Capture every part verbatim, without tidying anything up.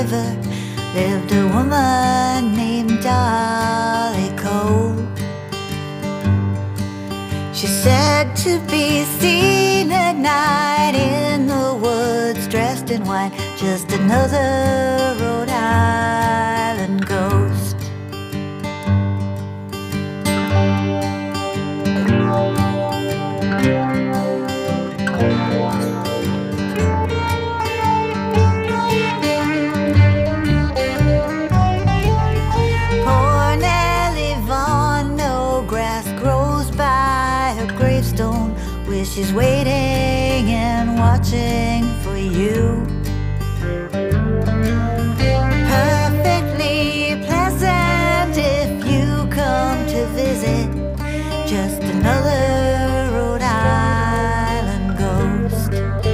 river lived a woman named Dolly Cole. She's said to be seen at night in the woods, dressed in white, just another Rhode Island ghost. Poor Nellie Vaughan, no grass grows by her gravestone, where she's waiting and watching for you. Perfectly pleasant if you come to visit, just another Rhode Island ghost.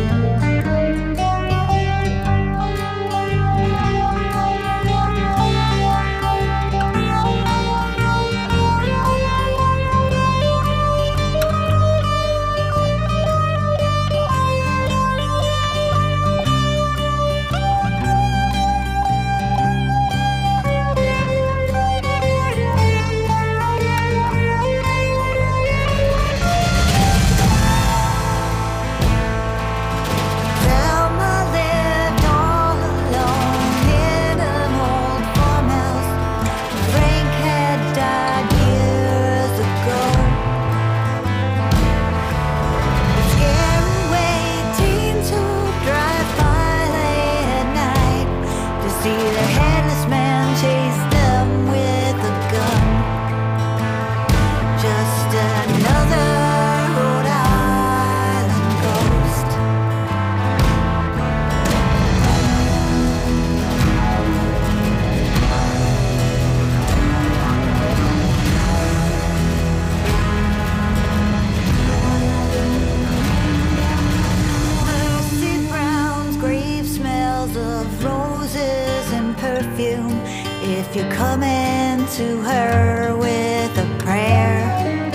If you're coming to her with a prayer.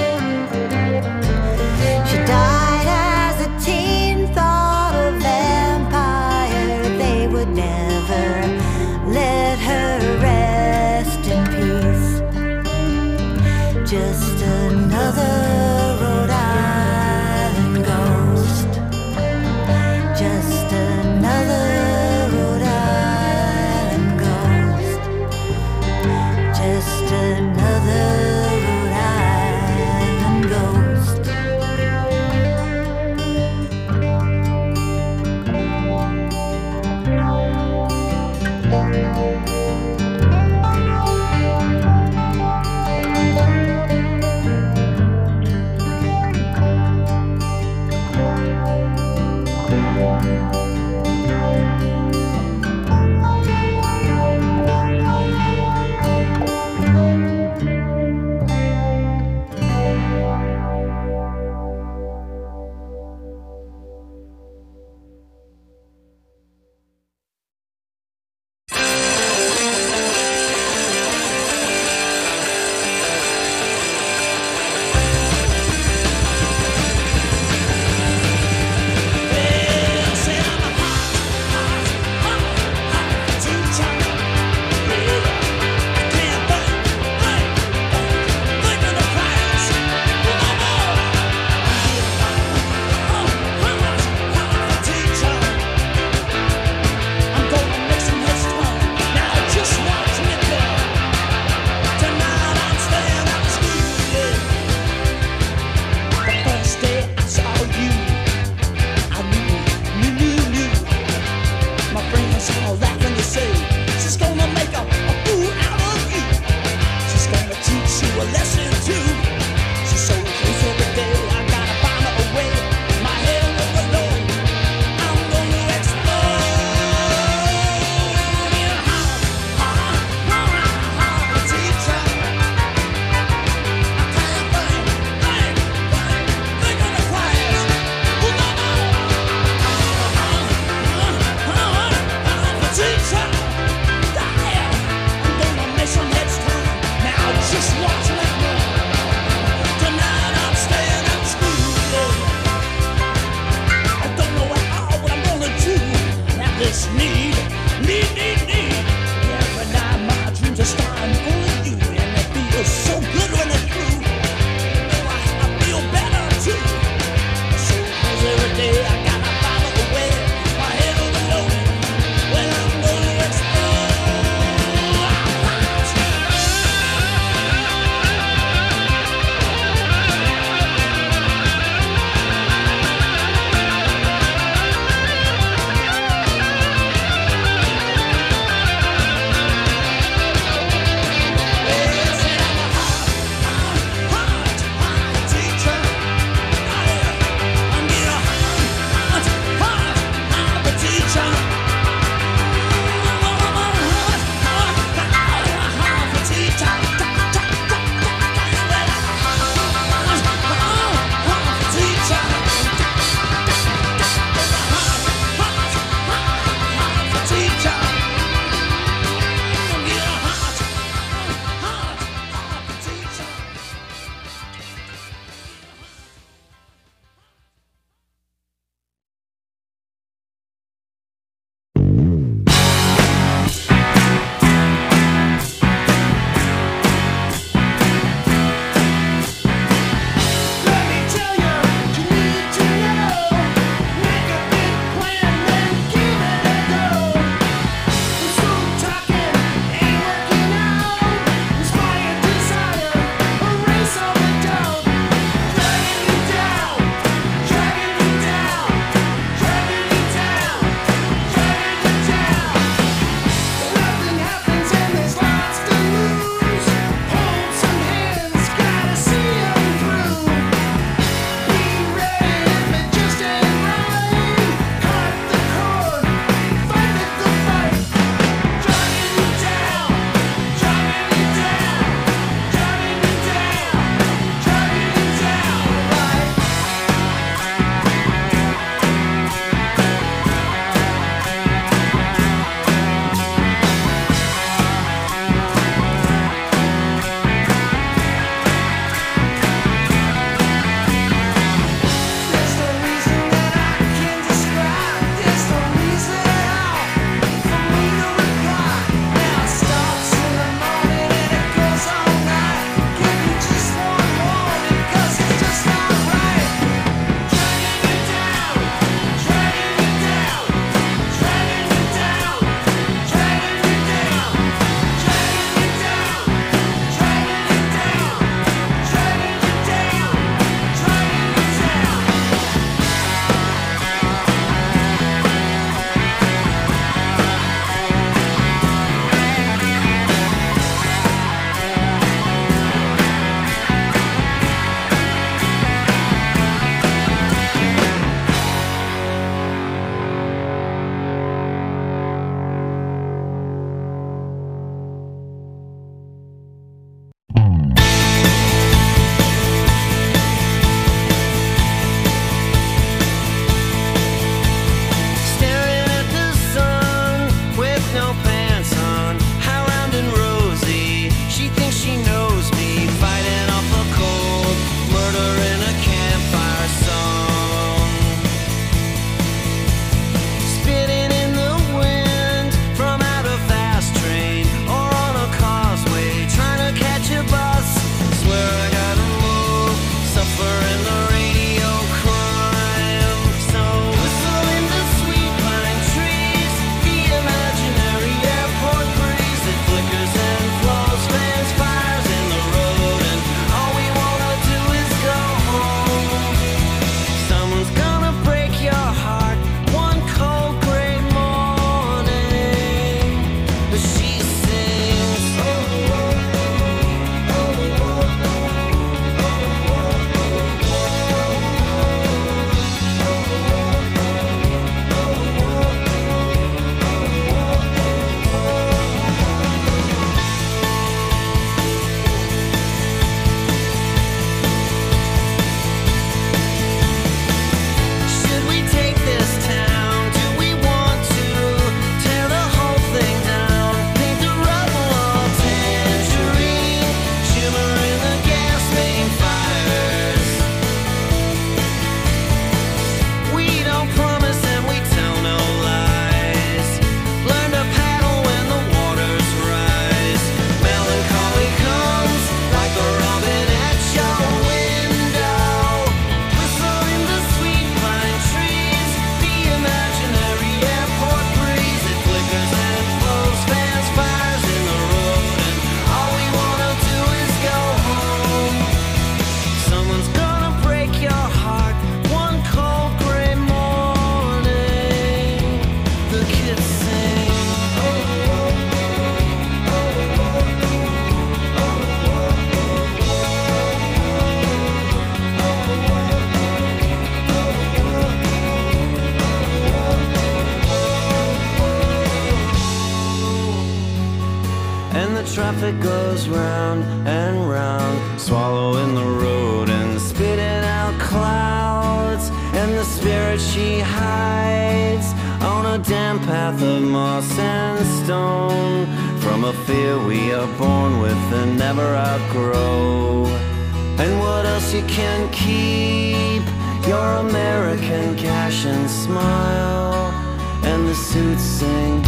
She died as a teen, thought a vampire. They would never let her rest in peace. Just another Rhode Island ghost. Just another Rhode Island ghost. Just another Rhode Island ghost. and the traffic goes round and round, swallowing the road and spitting out clouds. And the spirit she hides on a damp path of moss and stone, from a fear we are born with and never outgrow. And what else you can keep? Your American cash and smile, and the suits sing.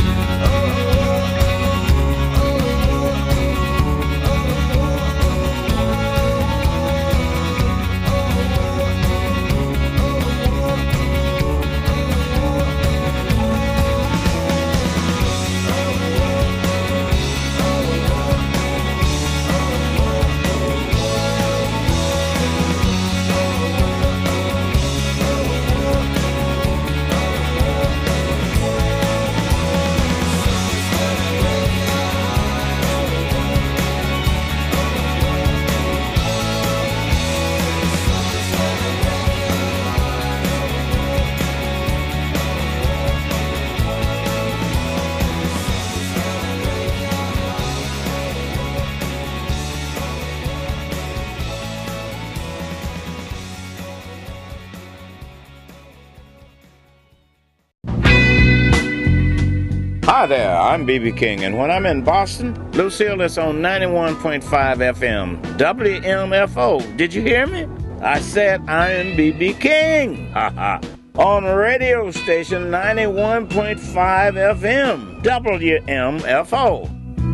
Hi there, I'm B B King, and when I'm in Boston, Lucille is on ninety-one point five F M, W M F O. Did you hear me? I said I am B B King, haha, on radio station ninety-one point five F M, W M F O.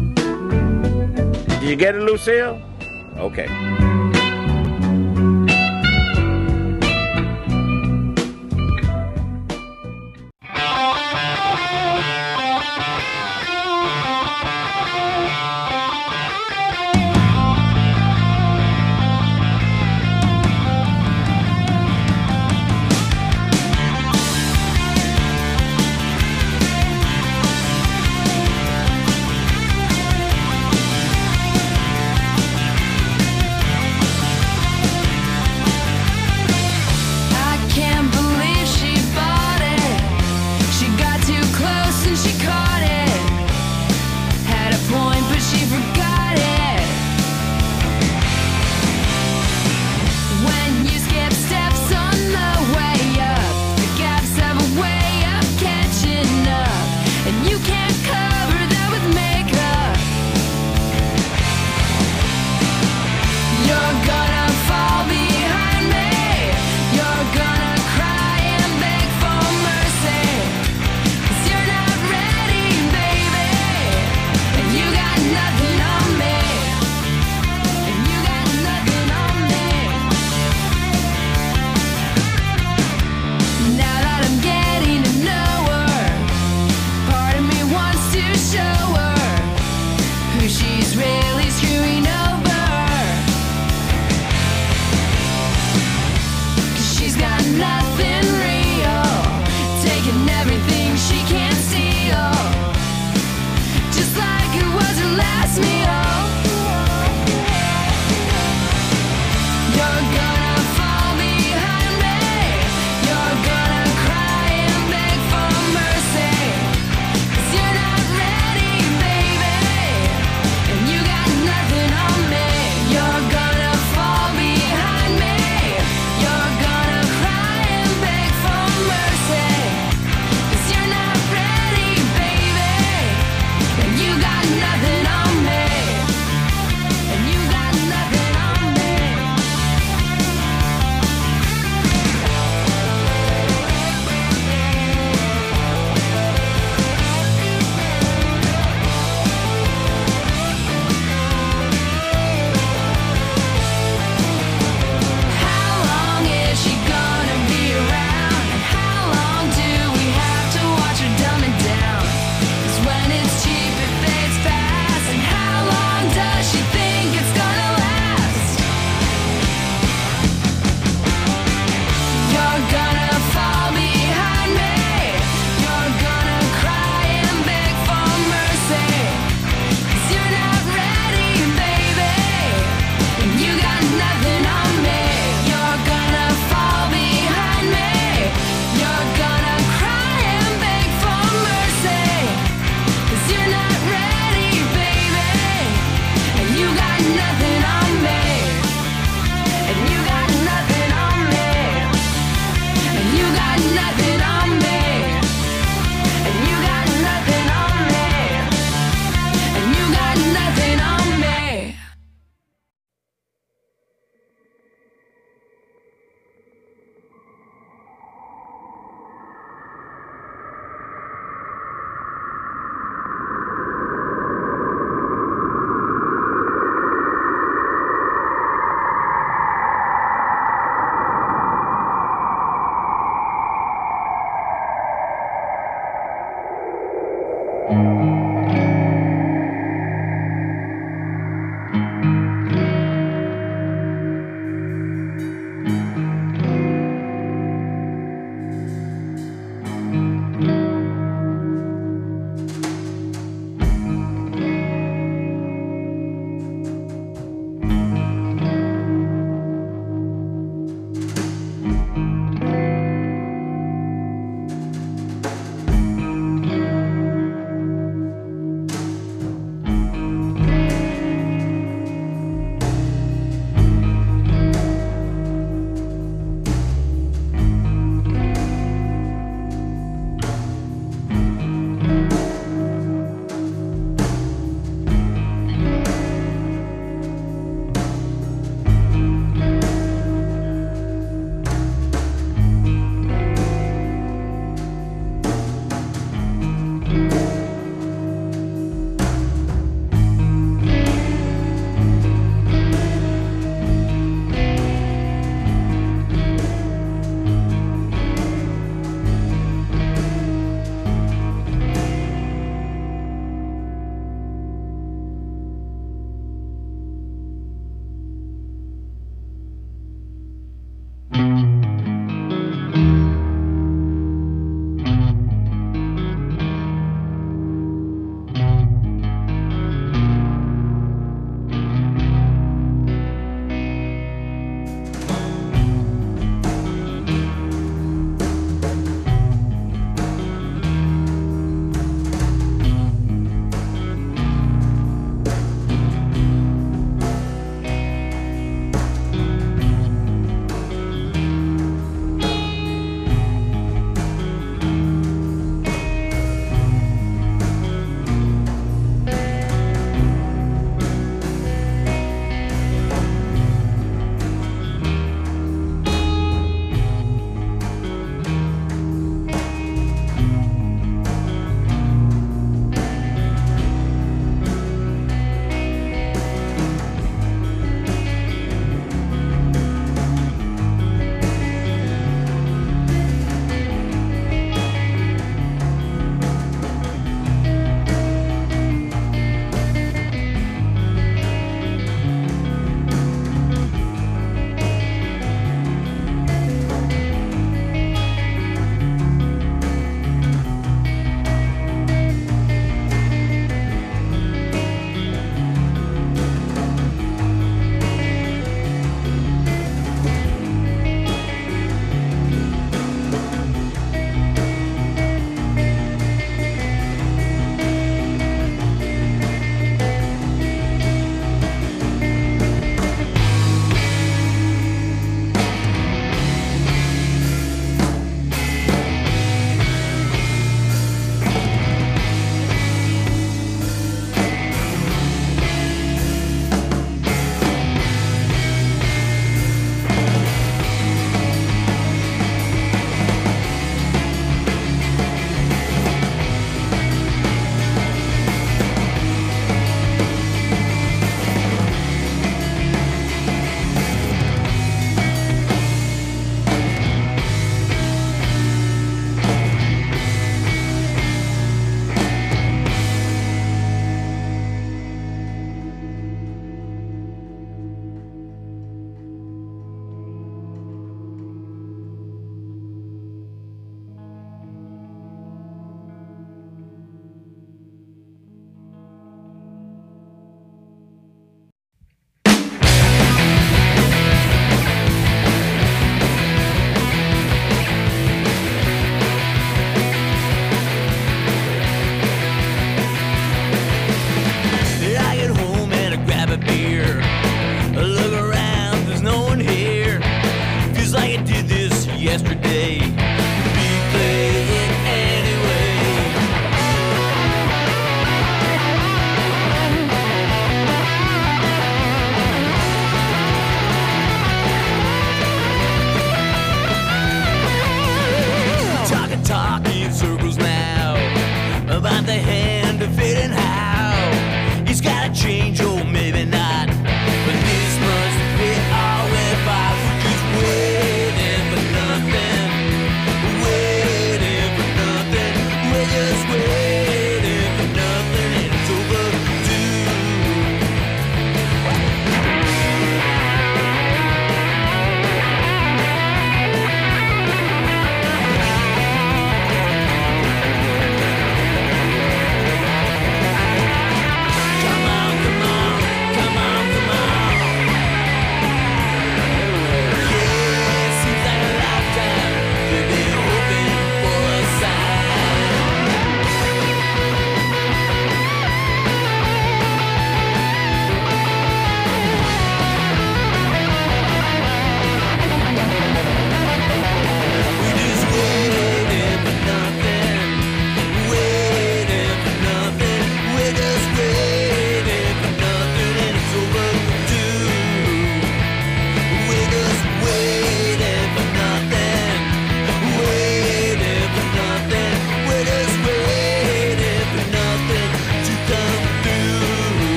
Did you get it, Lucille? Okay. Got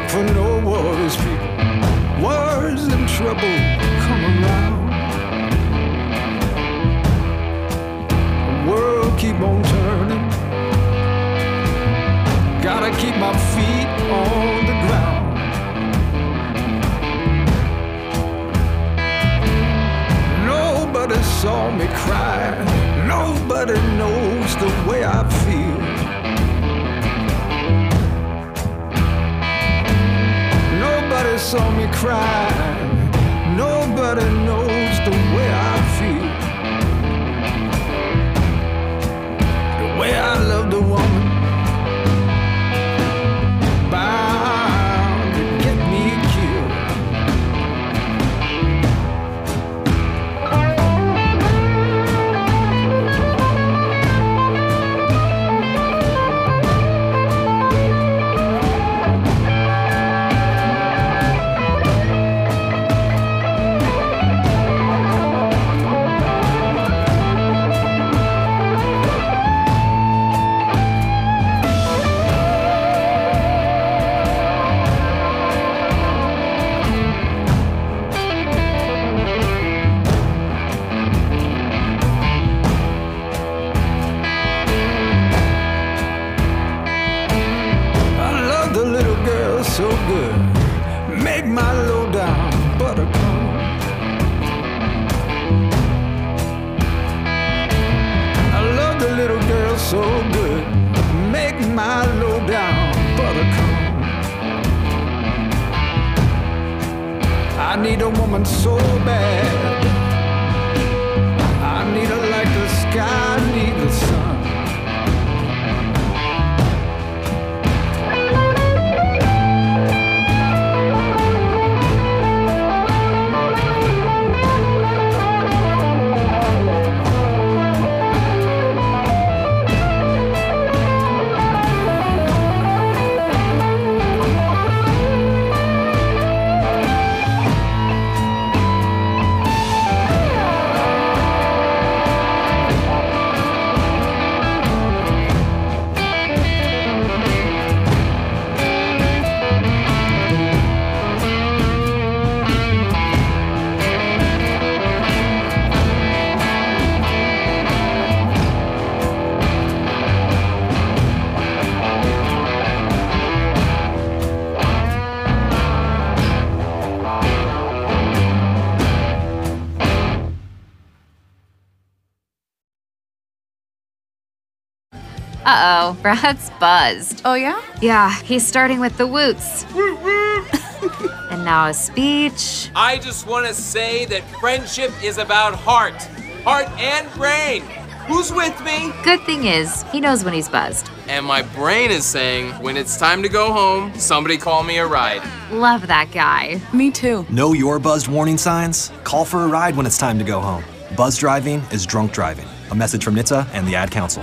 for no worries, people. Worries and trouble come around. The world keep on turning. Gotta keep my feet on the ground. Nobody saw me cry. Nobody knows the way I feel. Nobody saw me cry. Nobody knows the way I feel. The way I love the woman bound to get me killed. So good, make my low down buttercup. I love the little girl so good, make my low down buttercup. I need a woman so bad, I need her like the sky needs the sun. Uh-oh, Brad's buzzed. Oh, yeah? Yeah, he's starting with the woots. And now a speech. I just want to say that friendship is about heart. Heart and brain. Who's with me? Good thing is, he knows when he's buzzed. And my brain is saying, when it's time to go home, somebody call me a ride. Love that guy. Me too. Know your buzzed warning signs? Call for a ride when it's time to go home. Buzz driving is drunk driving. A message from N H T S A and the Ad Council.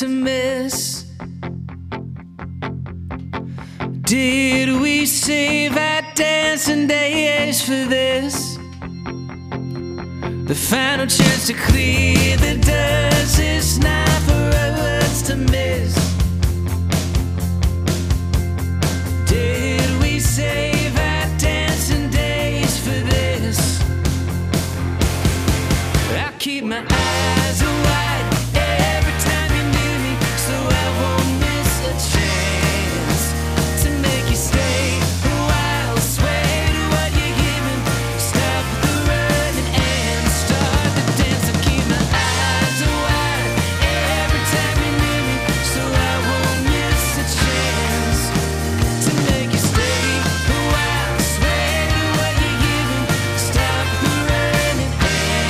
to miss? Did we save our dancing days for this? The final chance to clear the dust is not for us to miss. Did we save our dancing days for this? I keep my eyes wide every time you're near me, so I won't miss a chance to make you stay a while. Sway to what you're giving, stop the running and start the dance. I keep my eyes wide every time you're near me, so I won't miss a chance to make you stay a while. Sway to what you're giving, stop the running and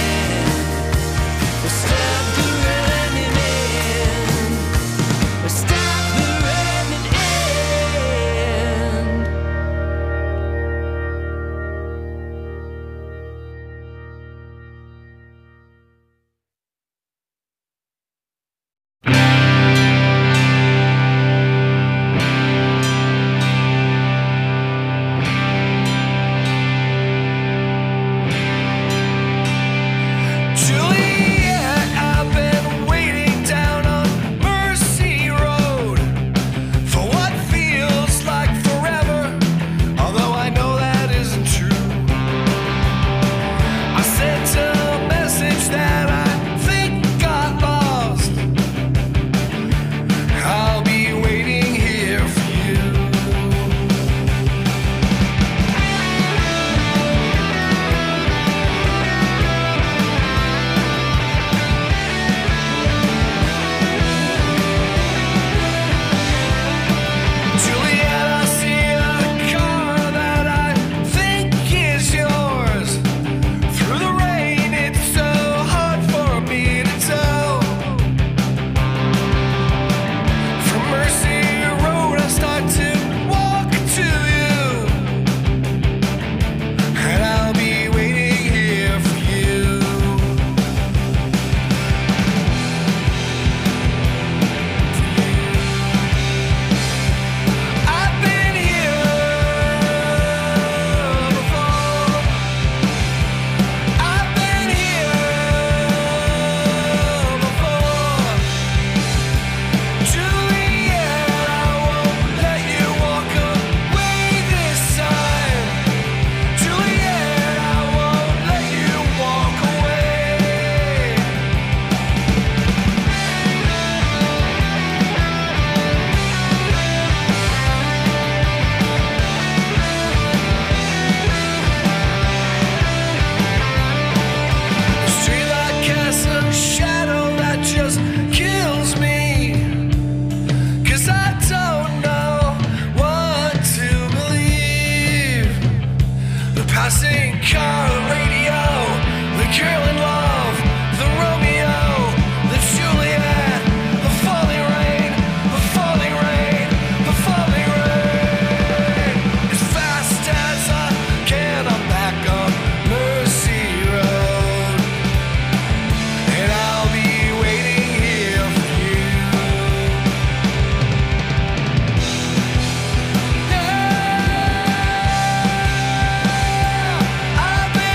stop the running and stop the running and. Juliet, I've been waiting down on Mercy Road for what feels like forever, although I know that isn't true. I sent a message that I think got lost. I'll be waiting here for you. Juliet, I see a car that I think is yours. Through the rain, it's so hard for me to tell. From Mercy Road, I start to walk to you, and I'll be waiting here for you. I've been here before. I've been here before. Juliet, I won't let you walk away this time. Juliet, I won't let you walk away. The streetlight casts a shadow that just kills me, 'cause I don't know what to believe. The passing car, the radio, the girl in love, the Romeo, the Juliet, the falling rain, the falling rain, the falling rain. As fast as I can, I'm back on Mercy Road, and I'll be waiting here for you. Yeah, I've been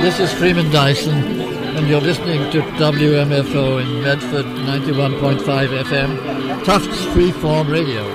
This is Freeman Dyson, and you're listening to W M F O in Medford, ninety-one point five F M, Tufts Freeform Radio.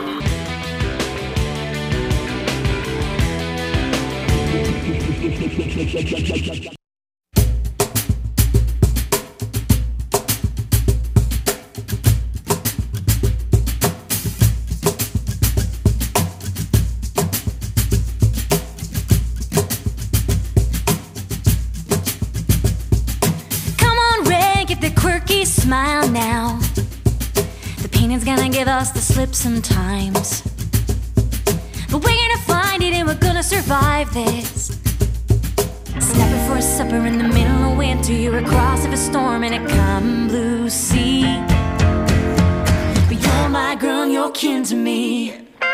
Smile now. The painting's gonna give us the slip sometimes, but we're gonna find it and we're gonna survive this. Snapping for a supper in the middle of winter, you're across of a storm in a calm blue sea. But you're my girl and you're kin to me.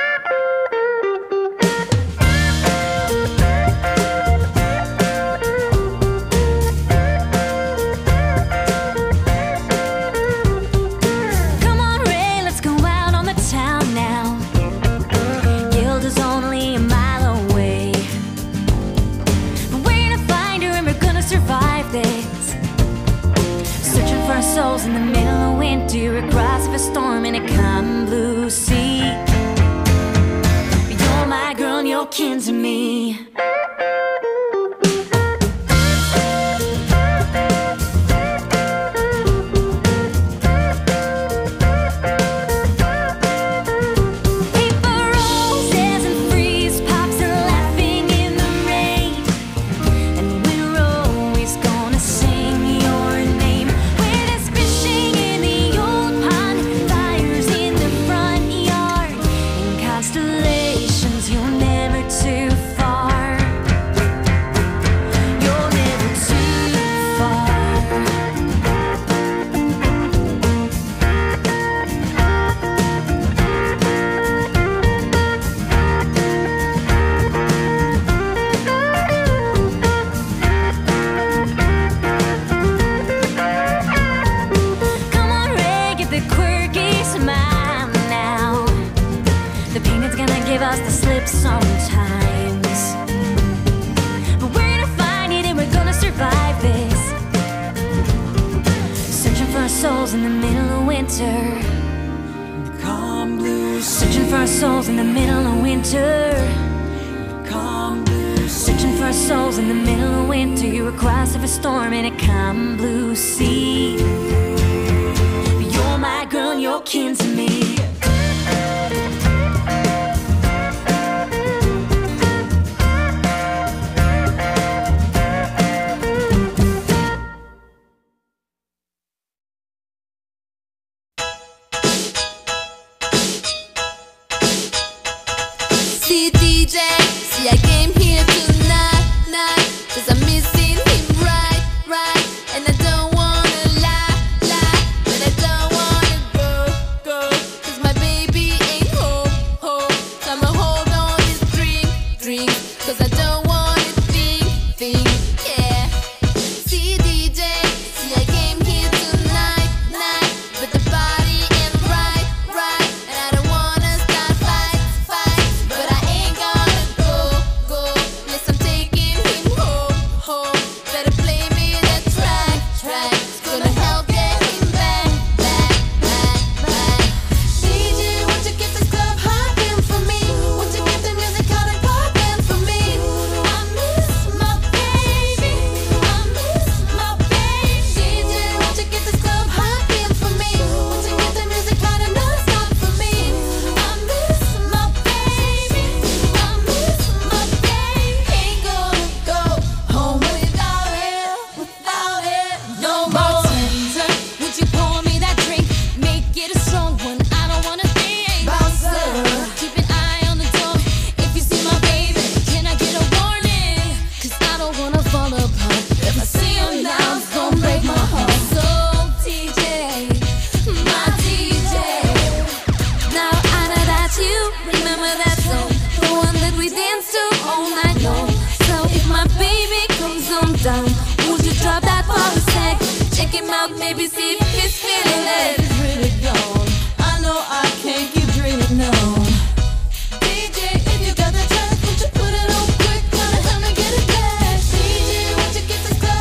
Souls in the middle of winter, across of a storm in a calm blue sea. You're my girl and you're kin to me. Constellations, you're never too far. souls in the middle of winter. Calm blue sea. Searching for our souls in the middle of winter. Calm blue sea. Searching for our souls in the middle of winter. You're across of a storm in a calm blue sea. But you're my girl and you're kin to me. Maybe see if he's feeling it. It's really gone. I know I can't keep dreaming on. D J, if you got the track, would you put it on quick? Gonna help me get it back. D J, won't you get this club?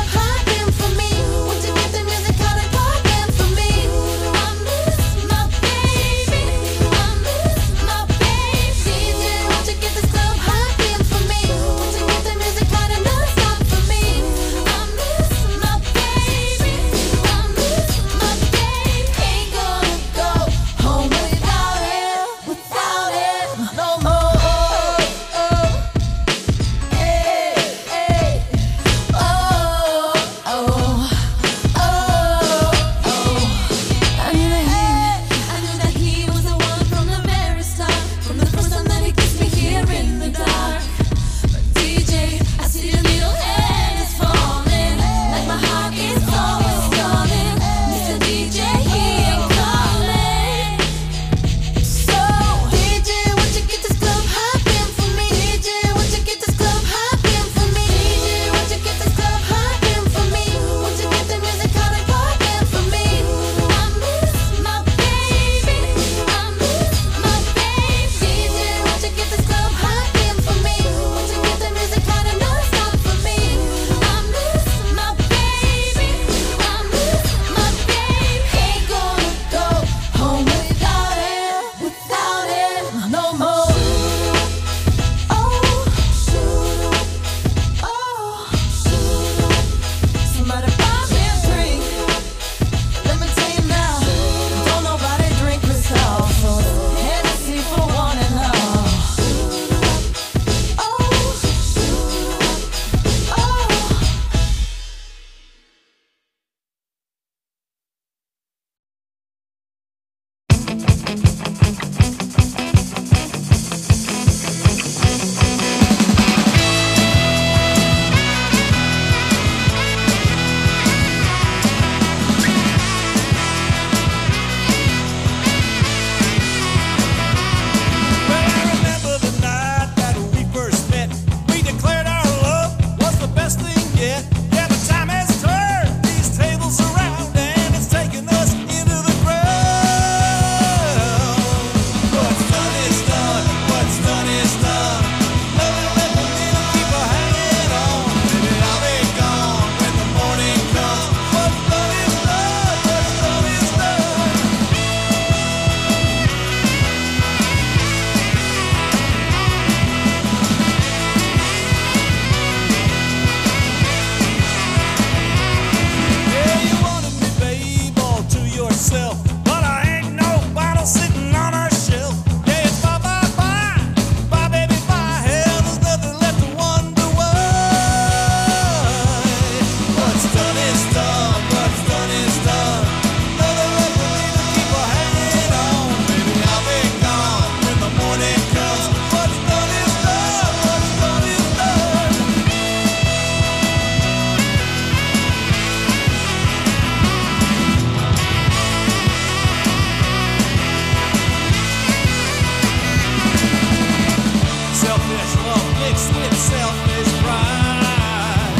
selfish pride.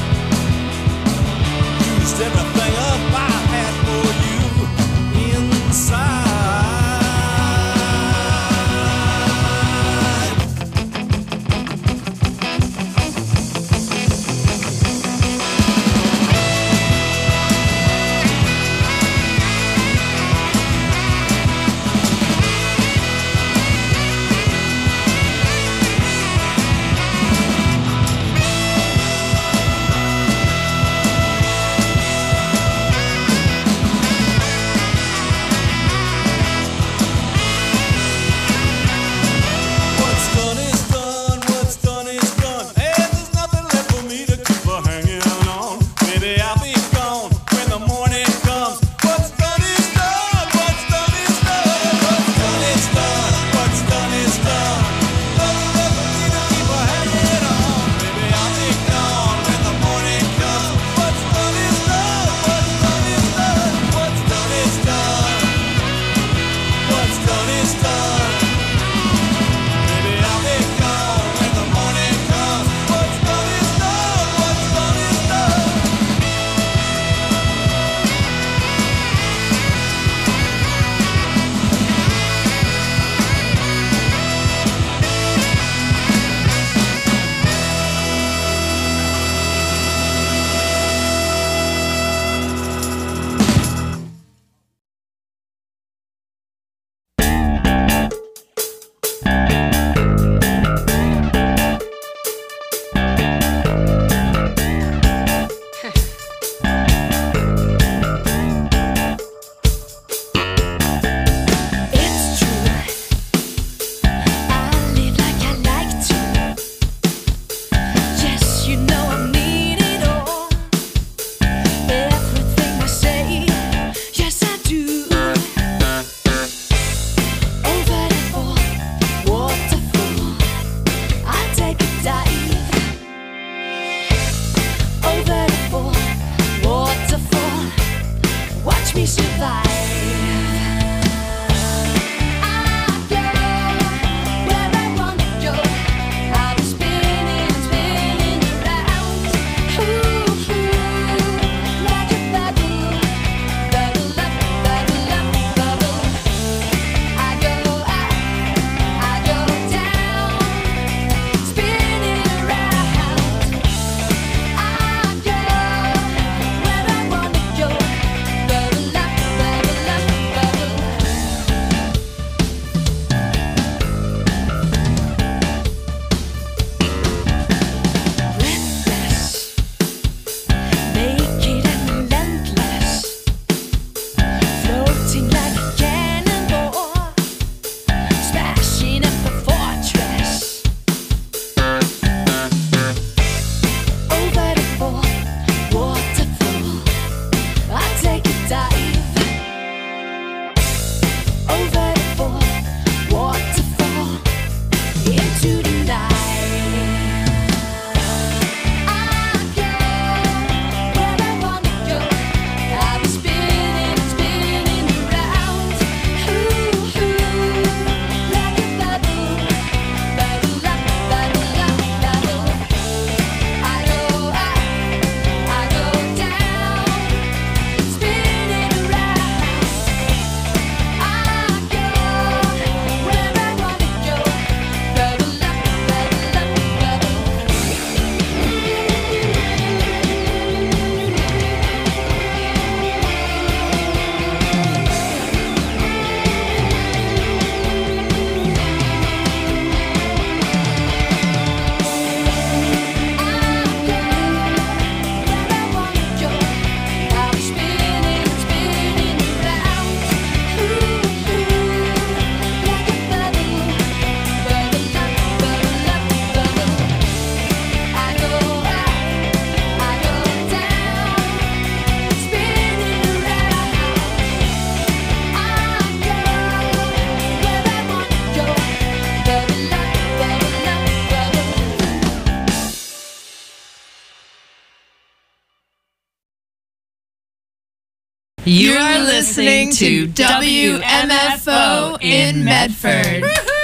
Used everything up I had for you inside. What's done is done, what's done is done. Hey, there's nothing left for me to keep a hanging on. Maybe I'll be gone when the morning comes. What's done is done, what's done is done. What's done is done, what's done is done. Nothing left for me to keep a hanging on. Maybe I'll be gone when the morning comes. What's done is done, what's done is done. What's done is done, what's done is done. Maybe I'll be gone when the morning comes. What's done is done, what's done is done. It's true. I live like I like to. Yes, you know I mean it all. Everything I say, yes I do. Over the fall, waterfall, I take a dive. Over the fall, waterfall, watch me survive. Naked and relentless, floating like a cannonball, smashing up a fortress. Over the fall, waterfall, I take a dive. Over the fall, waterfall, into the night. You are listening to W M F O in Medford.